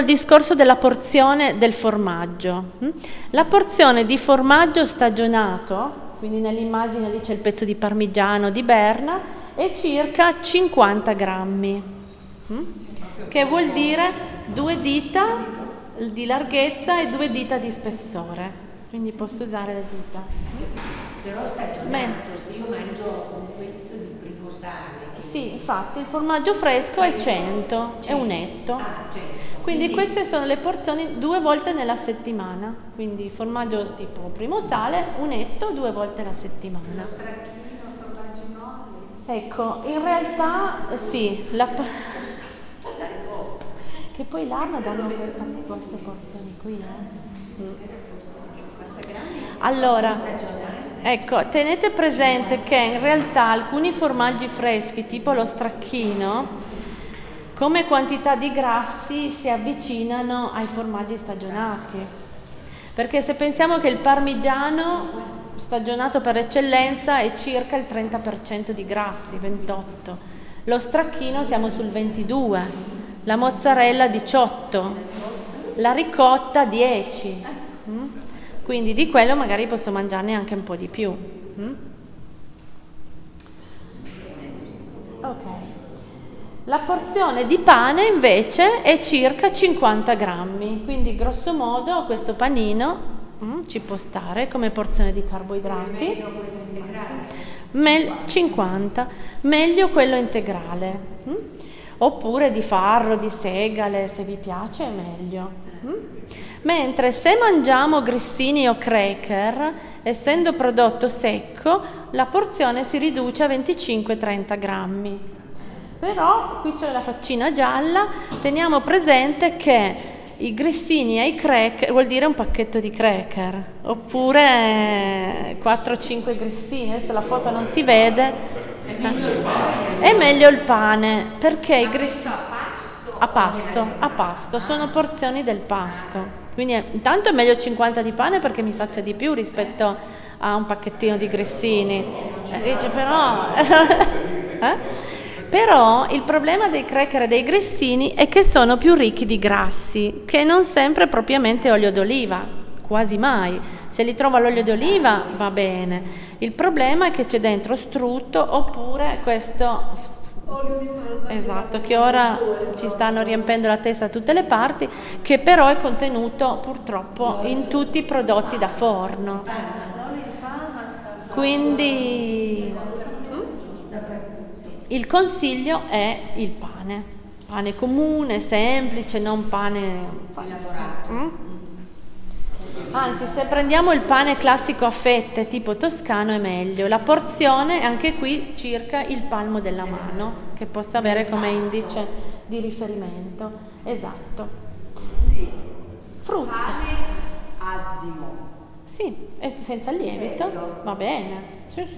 Il discorso della porzione del formaggio. La porzione di formaggio stagionato, quindi nell'immagine lì c'è il pezzo di parmigiano di Berna, è circa 50 grammi, che vuol dire 2 dita di larghezza e 2 dita di spessore, quindi posso usare le dita. Però stagionato, se io mangio un pezzo di primo sale. Sì, infatti il formaggio fresco è 100, è un etto. Quindi queste sono le porzioni 2 volte nella settimana, quindi formaggio tipo primo sale, un etto 2 volte alla settimana. Lo stracchino, formaggio mobile. Ecco, in realtà sì, che poi l'Arno danno queste porzioni qui. Allora, ecco, tenete presente che in realtà alcuni formaggi freschi, tipo lo stracchino, come quantità di grassi si avvicinano ai formaggi stagionati, perché se pensiamo che il parmigiano stagionato per eccellenza è circa il 30% di grassi, 28, lo stracchino siamo sul 22, la mozzarella 18, la ricotta 10, quindi di quello magari posso mangiarne anche un po' di più. Ok. La porzione di pane invece è circa 50 grammi, quindi grosso modo questo panino ci può stare come porzione di carboidrati. 50, meglio quello integrale, oppure di farro, di segale, se vi piace è meglio. Mentre se mangiamo grissini o cracker, essendo prodotto secco, la porzione si riduce a 25-30 grammi. Però qui c'è la faccina gialla, teniamo presente che i grissini e i cracker vuol dire un pacchetto di cracker, oppure 4-5 grissini, adesso la foto non si vede. È meglio il pane, perché i grissini a pasto, sono porzioni del pasto. Quindi intanto è meglio 50 di pane perché mi sazia di più rispetto a un pacchettino di grissini. Dice però Però il problema dei cracker e dei grissini è che sono più ricchi di grassi, che non sempre propriamente olio d'oliva, quasi mai. Se li trovo all'olio d'oliva va bene. Il problema è che c'è dentro strutto oppure questo olio di palma, esatto, che ora ci stanno riempendo la testa da tutte le parti, che però è contenuto purtroppo in tutti i prodotti da forno. Quindi il consiglio è il pane comune, semplice, non pane lavorato. Anzi, se prendiamo il pane classico a fette tipo toscano è meglio. La porzione è anche qui circa il palmo della mano, che possa avere come indice di riferimento. Esatto. Frutta. Pane azimo. Sì, e senza lievito, va bene. Sì, sì.